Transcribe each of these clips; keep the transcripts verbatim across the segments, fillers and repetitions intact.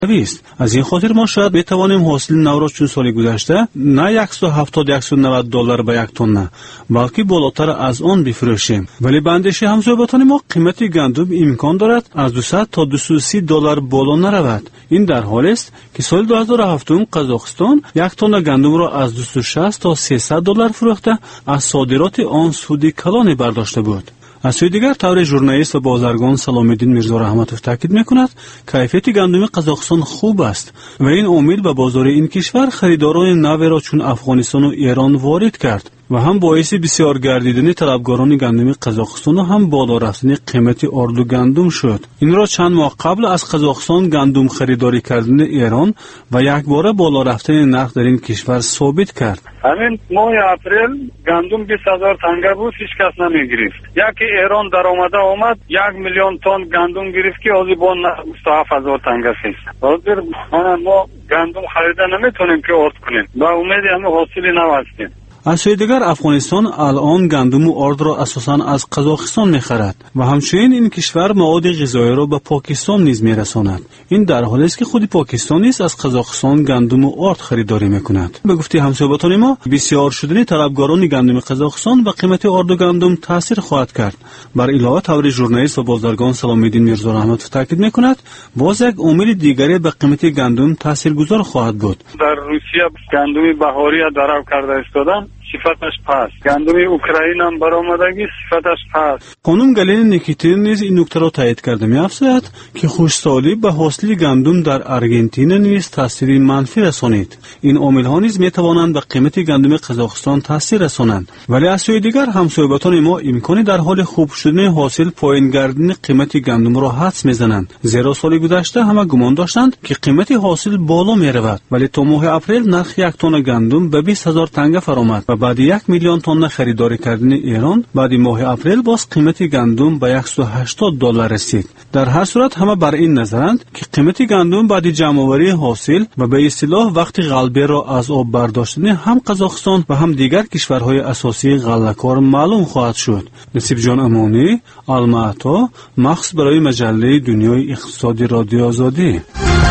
است. از این خاطر ما شاید بتوانیم حاصل نو را چون سال گذشته نه صد و هفتاد صد و نود دلار به یک تن، بلکه بالاتر از آن بفروشیم. ولی به اندیشه همسایگان ما قیمت گندم امکان دارد از دویست تا دویست و سی دلار بالا نرود. این در حالی است که سال دو هزار و هفت قزاقستان یک تن گندم را از دویست و شصت تا سیصد دلار فروخته از صادرات آن سود کلانی برداشته بود. از سوی دیگر طور ژورنالیست و بازرگان سلام‌الدین میرزا رحمتوف تاکید میکند کیفیت گندم قزاقستان خوب است و این امید به بازار این کشور خریداران نو را چون افغانستان و ایران وارد کرد و هم باعث بسیار گردیدن طلبگاران گندم قزاقستان و هم بالا رفتن قیمت اردو گندم شد. این را چند ماه قبل از قزاقستان گندم خریداری کردن ایران و یک باره بالا رفتن نرخ در این کشور ثابت کرد. همین ماه اپریل گندم بیست هزار تنگه بود، هیچ کس نمیگرفت. یکی ایران در آمده آمد یک میلیون تن گندم گرفت که از بون بیست و هفت هزار تنگه است. حاضر ما گندم خریده نمیتونیم که ارد کنیم. با امید همه حاصلی نو هستیم. از سوی دیگر افغانستان الان گندم و ارد را اساساً از قزاقستان می‌خرد و همچنین این کشور مواد غذایی را به پاکستان نیز می‌رساند. این در حالی است که خود پاکستان نیز از قزاقستان گندم و ارد خریداری می‌کند. به گفته همسایگان ما بسیار شدن طلبگاران گندم قزاقستان و قیمت ارد و گندم تاثیر خواهد کرد. بر علاوه طور ژورنالیست و بازرگان سلام‌الدین میرزا رحمتوف تاکید می‌کند باز یک امید دیگری به قیمت گندم تاثیرگذار خواهد بود. در روسیه گندم بهاری درو کرده استادن، صفتش پس. گندم اوکراین هم برآمدگی صفتش پس. خانم گالین نیکیتین نیز این نکته را تایید کرده می‌افزاید که خشکسالی به حاصل گندم در ارژانتین نیز تاثیر منفی رسانید. این عامل‌ها نیز می‌توانند به قیمت گندم قزاقستان تاثیر رسانند. ولی از سوی دیگر همسایگان ما امکانی در حال خوب شدن حاصل پایین گردیدن قیمت گندم را حدس می‌زنند. زیرا سال گذشته همه گمان داشتند که قیمت حاصل بالا می‌رود، ولی تا ماه اپریل نرخ یک تن گندم به بیست هزار تنگه فرآمد و بعد یک میلیون تن خریداری کردن ایران بعد ماه اپریل باز قیمت گندم به صد و هشتاد دلار رسید. در هر صورت همه بر این نظرند که قیمت گندم بعد جمع‌آوری حاصل و به اصطلاح وقت غلبه را از آب برداشتن هم قزاقستان و هم دیگر کشورهای اساسی غله‌کار معلوم خواهد شد. نصیب جان امانی، الماتا، مخصوص برای مجله دنیای اقتصادی رادیو آزادی.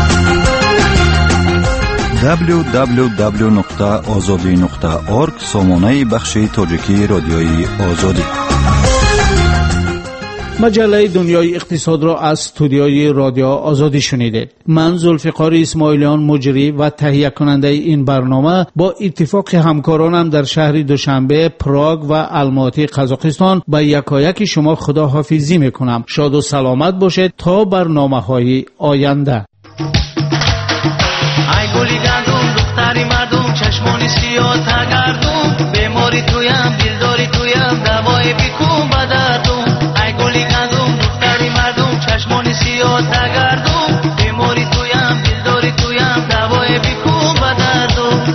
دبلیو دبلیو دبلیو نقطه آزادی نقطه اورگ سامانه بخش تاجیکی رادیوی آزادی. مجله دنیای اقتصاد را از استودیوی رادیو آزادی شنیدید. من ذوالفقار اسماعیلیان مجری و تهیه کننده این برنامه با اتفاق همکارانم در شهر دوشنبه، پراگ و الماتی قزاقستان با یکایک شما خداحافظی میکنم. شاد و سلامت باشید تا برنامه‌های آینده. گلی گندم دختری مردم چشمانی سیاه تگردم بیماری تویم دلداری تویم دوای بیکن بدردم ای گلی گندم دختری مردم چشمانی سیاه تگردم بیماری تویم دلداری تویم دوای بیکن بدردم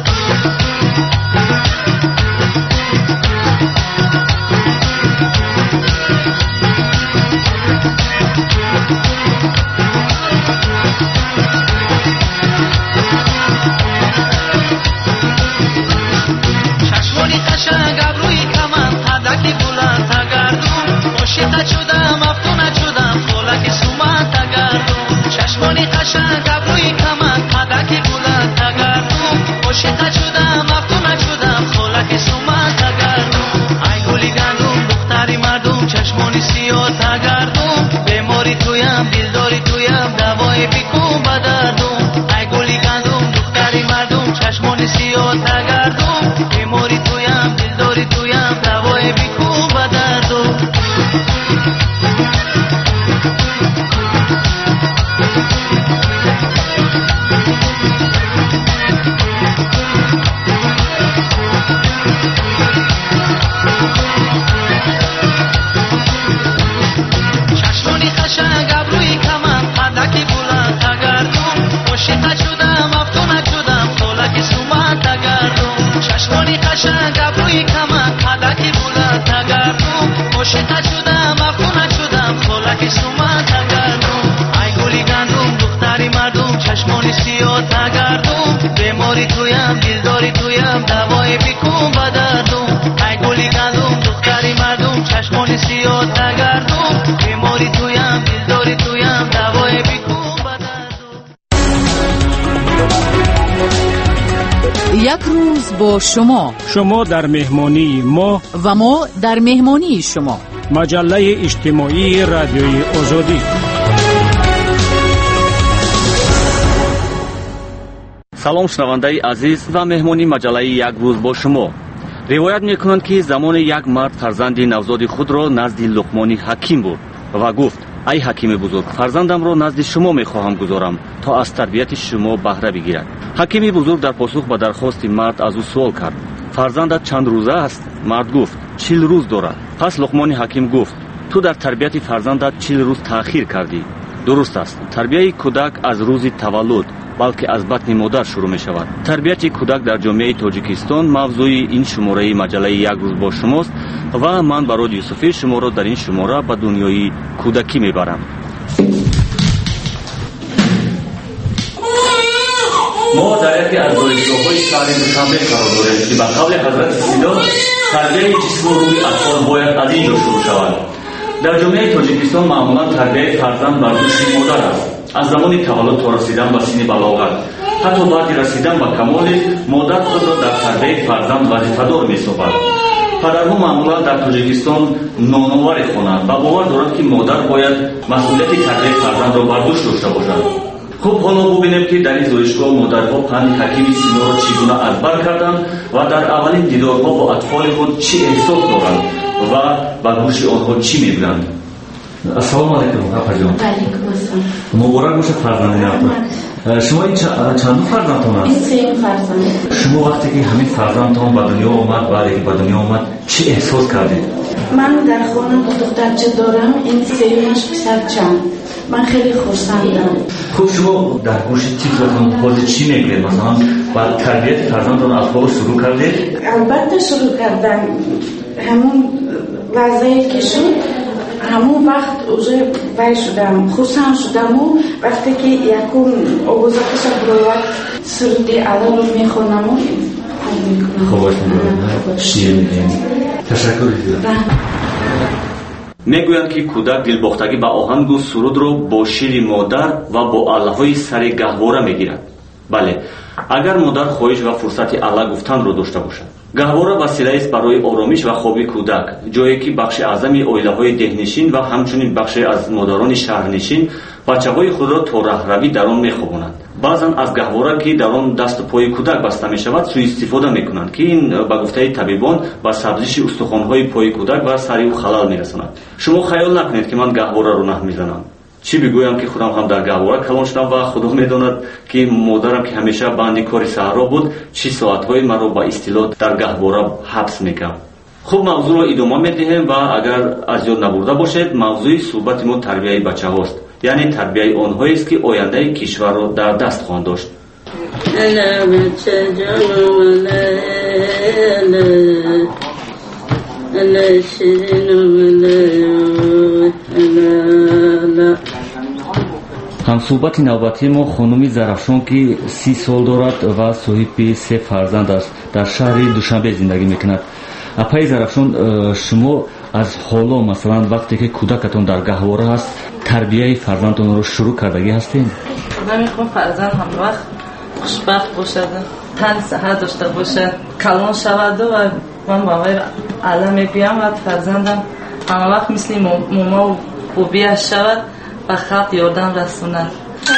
یک روز با شما، شما در مهمانی ما و ما در مهمانی شما. مجله اجتماعی رادیوی آزادی. سلام شنوندگان عزیز و مهمانی مجله یک روز با شما. روایت میکنند که زمان یک مرد فرزند نوزاد خود را نزد لقمان حکیم برد و گفت: ای حکیم بزرگ، فرزندم را نزد شما میخواهم گذارم تا از تربیت شما بهره بگیرد. حکیم بزرگ در پاسخ به درخواست مرد از او سوال کرد: فرزندت چند روزه است؟ مرد گفت: چهل روز دارد. پس لقمان حکیم گفت: تو در تربیت فرزندت چهل روز تأخیر کردی. درست است. تربیت کودک از روز تولد بلکه از بطن مادر شروع می شود. تربیت کودک در جامعه تاجیکستان موضوع این شماره مجله یک روز با شماست و من برای یوسفی شما را در این شماره به دنیای کودکی می برم. ما در یکی از دانشگاه‌های شهر دوشنبه قرار داریم که به قول حضرت سیدا تربیت جسم و روی اطفال باید از اینجا شروع شود. در جامعه تاجیکستان معمولا تربیت فرزند بر دوش مادر است. از زمان تولد تا رسیدن به سن بلاغت، حتی بعد رسیدن به کمال، مادر خود را در تربیت فرزند وظیفه‌دار می‌سازد. پدرها معمولا در تاجیکستان نانآور خوانند و باور دارند که مادر باید مسئولیت تربیت فرزند را بر دوش داشته باشد. خب حالا ببینیم که در این زایشگاه مادرها پند حکیم سینا را چگونه از بر کردند و در اولین دیدارها با اطفال خود چه احساس دارند و به گوش آنها چی می‌گویند. السلام علیکم آقا جان. علیکم السلام. مبارک باشه فرزندتون. شما این چند فرزندتون است؟ سه فرزند. شما وقتی که همین فرزندتون به دنیا آمد، بعد که به دنیا آمد چه احساس کردید؟ من در خانه دخترچه دارم، این سیمش پسر چند. من خیلی خرسندم. خب شما در گوش طفلتون حال چی میگید؟ مثلا با تربیت فرزندتون از خود شروع کردید؟ البته شروع کردم. همون وضعی که شد همون وقت اوزه بای شدم، خرسند شدم و وقتی که یکون آگوزه کسا بروید سرودی علا رو میخونم و خوب میکنم. خوب باشم شیر میگیم. تشکر دیدم. میگویند که کودک دلباختگی به آهنگ و سرود را با شیر مادر و با عله‌های سر گهواره میگیرد. بله، اگر مادر خواهش و فرصت اعلی گفتن را داشته باشد. گهواره وسیله است برای آرامش و خوابی کودک، جایی که بخش اعظم عائله‌های دهنشین و همچنین بخش از مادران شهرنشین بچه‌های خود را تا راهروی در آن می‌خوابانند. بعضن از گهواره که در آن دست و پای کودک بسته می‌شود سوء استفاده می‌کنند که این به گفته طبیبان با سبزش استخوان‌های پای کودک و سر او خلل می‌رساند. شما خیال نکنید که من گهواره را نه می‌زنم. چی بگویم که خودم هم در گهواره کلان شدم و خدا میداند که مادرم که همیشه بندی کاری صحرا بود چی ساعت‌های مرا با اصطلاح در گهواره حبس می‌کرد. خب موضوع را ادامه می‌دهیم و اگر از یاد نبرده باشید موضوع صحبت ما تربیت بچه‌هاست، یعنی تربیت آنهایی است که آینده کشور را در دست خواهند داشت. هم صحبت نوبتی ما خانمی زرافشان که سی سال دارد و صاحب سه فرزند است، در شهر دوشنبه زندگی میکند. اپای زرافشان، شما از حالا مثلا وقتی که کودکتون در گهواره است تربیت فرزندتون رو شروع کردگی هستین؟ من میخوام فرزند هم وقت خوشبخت باشد، تن صحت داشته باشد، کلان شود و من با آقای علم میگویم و فرزندم همه وقت مثل موما و بوبیش شود و خلق یاردن رسوند.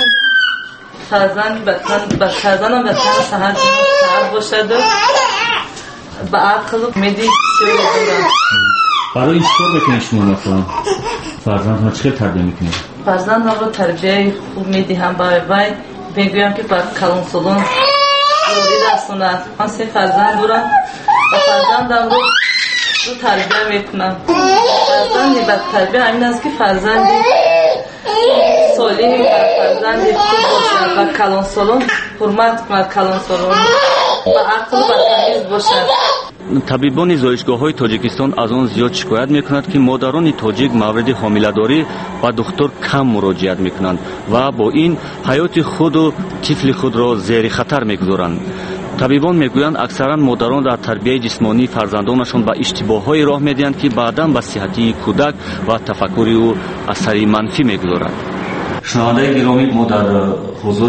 فرزند به فرزندم به تن صحت باشد و به عقل و میدی بسیار دارم. برای این چطور بکنید شما مثلا فرزند ها چه تربیه میکنید؟ فرزند ها رو تربیه خوب میدیم برای وی میگویم که بر کلان سالون یاری رسوند. من سه فرزند دارم و فرزندم رو رو تربیه میکنم. فرزندی بر تربیه همین است که فرزندی سالمی بر فرزندی خوب باشد و کلان سالون حرمت کند، کلان سالون و عقل و تمیز باشد. طبیبان زایشگاه‌های تاجیکستان از آن زیاد شکایت می‌کنند که مادران تاجیک مورد حامله‌داری و دکتر کم مراجعت می‌کنند و با این حیات خود و طفل خود را زیر خطر می‌گذارند. طبیبان میگویند اکثرا مادران در تربیت جسمانی فرزندانشان به اشتباه‌های راه می‌دهند که بعداً به صحتی کودک و تفکر او اثری منفی می‌گذارد. شنونده گرامی، ما در حضور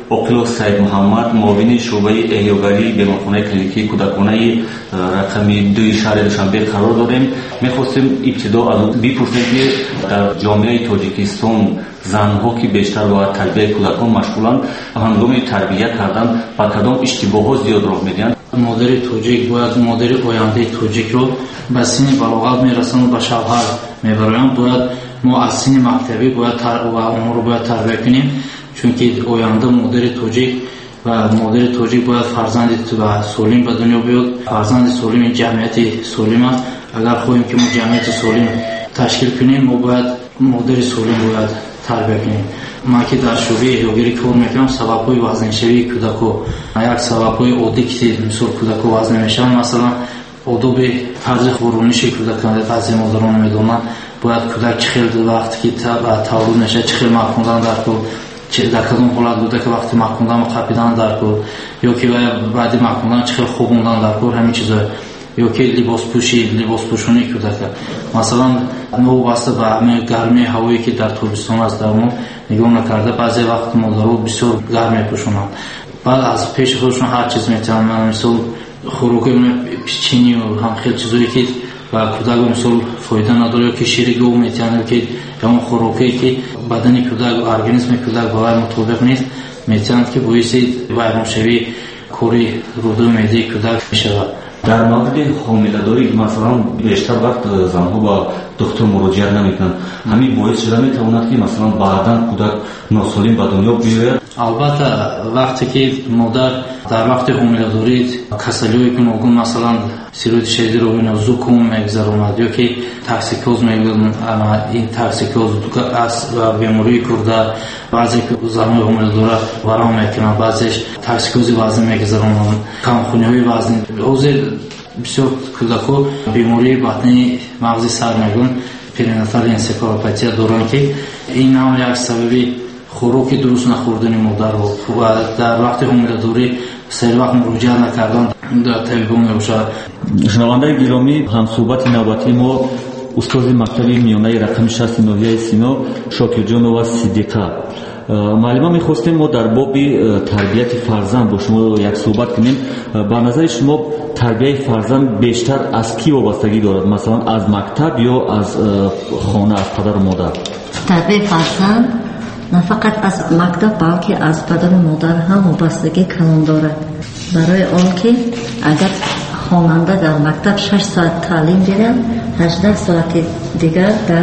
оқилов Саид Муҳаммад, муовини шӯъбаи эҳёгарии беморхонаи клиникии кӯдаконаи рақами дуи шаҳри Душанбе қарор дорем. мехостем ибтидо аз ӯ бипурсем ки дар ҷомеаи Тоҷикистон занҳо ки бештар ба тарбияи кӯдакон машғуланд, ҳангоми тарбия кардан ба кадом иштибоҳот зиёд роҳ медиҳанд? модари тоҷик бояд модари ояндаи тоҷикро ба синни балоғат мерасану ба шавҳар мебароянд. бояд мо аз синни мактабӣ бояд ва онҳоро бояд тарбия кунем, чунки оянда модари тоҷик ва модари тоҷик бояд фарзанди солим ба дунё биёд. фарзанди солими ҷамъияти солим аст. агар хоҳем ки мо ҷамъияти солим ташкил кунем, мо бояд модари солим бояд тарбия кунем. ман ки дар шӯъбаи эҳёгирӣ кор мекунам, сабабҳои вазншавии кӯдако, як сабабҳои оддӣ ки мисол кӯдако вазн мешаванд, масалан одоби тарзи хорониши кӯдакон баъзе модарон медонанд. бояд кӯдак чӣ хел вақте ки таваллуд мешавад чӣ хел макундан дар кор, дар кадом ҳолат буда ки вақти макундан қапидан дар кор, ё ки баъди макундан чӣ хел хобондан дар кор, ҳамин чизо ё ки либоспӯшӣ либоспӯшонии кӯдака. масалан новобаста ба ҳамин гармии ҳавое ки дар тобистон аст, дар мо нигоҳ накарда баъзе вақт модаро бисёр гарм мепӯшонанд. баъд аз пеши худашон ҳар чиз метавонанд, мисол хӯроки печению ҳам хел чизое ки ба кӯдак мисол фоида надорад, ё ки шири гов метавонанд, ё ки ҳамон хӯрокие ки бадани кӯдак организми кӯдак ба вай мутобиқ нест, метавонанд ки боиси вайроншавии кори рӯду меъдаи кӯдак мешавад. дар мавриди ҳомиладорӣ масалан бештар вақт занҳо ба доктор муроҷиат намекунанд. ҳамин боис шуда метавонад ки масалан баъдан кӯдак носолим ба дунё биёяд? албатта вақте ки модар дар вақти ҳомиладорӣ касалиҳои гуногун, масалан сироити шадидро зукум мегузаронад, ё ки таксикоз мегӯянд, ин таксикоз аст ва бемории гурда, баъзе занҳои ҳомиладора варом мекунанд, баъзеш таксикози вазнин мегузаронанд, камхуниҳои вазнин. ҳозир бисёр кӯдако бемории батнии мағзи сар мегӯянд, перинатал энсефалопатия доранд, ки ин ҳам як сабаби хӯроки дуруст нахӯрдани модаро ва дар вақти ҳомиладорӣ сервақт муроҷиат накардан дар табибон мебошад. шунавандаи гиромӣ, ҳамсӯҳбати навбатии мо устози мактаби миёнаи рақами шаст ноҳияи Сино Шокирҷонова Сидиқа. маълима мехостем мо дар боби тарбияти фарзанд бо шумо як суҳбат кунем. ба назари шумо тарбияи фарзанд бештар аз кӣ вобастагӣ дорад, масалан аз мактаб ё аз хона, аз падару модар? тарбияи фарзанд на фақат аз мактаб, балки аз падару модар ҳам вобастагӣ калон дорад. барои он ки агар хонанда дар мактаб шаш соат таълим гирад, ҳаждаҳ соати дигар дар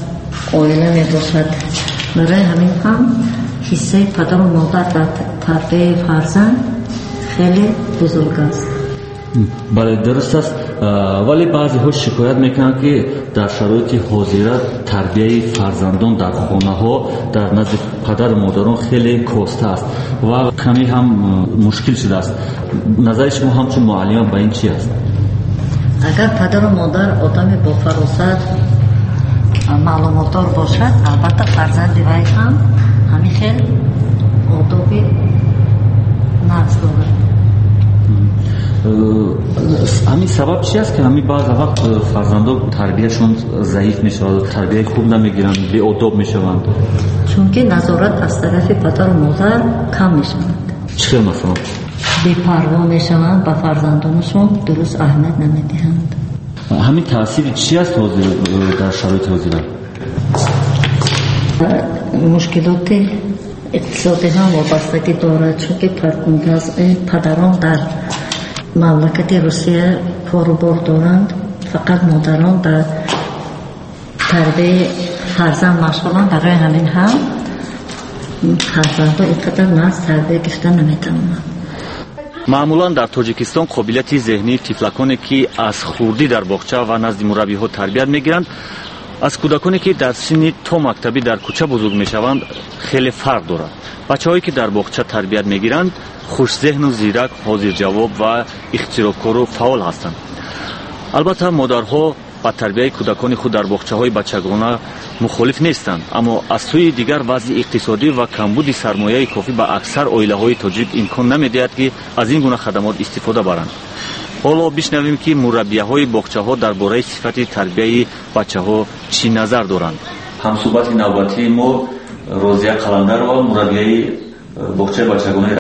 оила мебошад. барои ҳамин ҳам ҳиссаи падару модар дар тарбияи фарзанд хеле бузург аст. бале дуруст аст, вале баъзеҳо шикоят мекунанд ки дар шароити ҳозира тарбияи фарзандон дар хонаҳо дар назди падару модарон хеле коста аст ва каме ҳам мушкил шудааст. назари шумо ҳамчун муаллима ба ин чӣ аст? агар падару модар одами бофаросат маълумотдор бошад, албатта фарзанди вай ҳам ҳамин хел одоби нағз дорад. ҳамин сабаб чи аст ки ҳамин баъза вақт фарзандон тарбияшон заиф мешавад, тарбияи хуб намегиранд, беодоб мешаванд? чунки назорат аз тарафи падару модар кам мешавад. чӣ хел масалан? бепарво мешаванд, ба фарзандонашон дуруст аҳамият намедиҳанд. ҳамин таъсири чи аст ҳозир дар шароити ҳозира? мушкилоти иқтисодӣ ҳам вобастагӣ дорад, чунки падарон дар мамлакати Русия корубор доранд, фақат модарон дар тарбияи фарзанд машғуланд. барои ҳамин ҳам фарзандҳо ин қадар нағз тарбия гирифта наметавонанд. маъмулан дар тоҷикистон қобилияти зеҳнии тифлаконе ки аз хурдӣ дар боғча ва назди мураббиҳо тарбият мегиранд, аз кӯдаконе ки дар синни то мактабӣ дар кӯча бузург мешаванд хеле фарқ дорад. бачаҳое ки дар боғча тарбият мегиранд хушзеҳну зирак, ҳозирҷавоб ва ихтироқкору фаъол ҳастанд. албатта модарҳо ба тарбияи кӯдакони худ дар боғчаҳои бачагона мухолиф нестанд, аммо аз сӯи дигар вазъи иқтисодӣ ва камбуди сармояи кофӣ ба аксар оилаҳои тоҷик имкон намедиҳад ки аз ин гуна хадамот истифода баранд. ҳоло бишнавем ки мураббияҳои боғчаҳо дар бораи сифати тарбияи бачаҳо чӣ назар доранд. ҳамсӯҳбати навбатии мо Розия Қаландарова, мураббияи бохчаи бачагонаи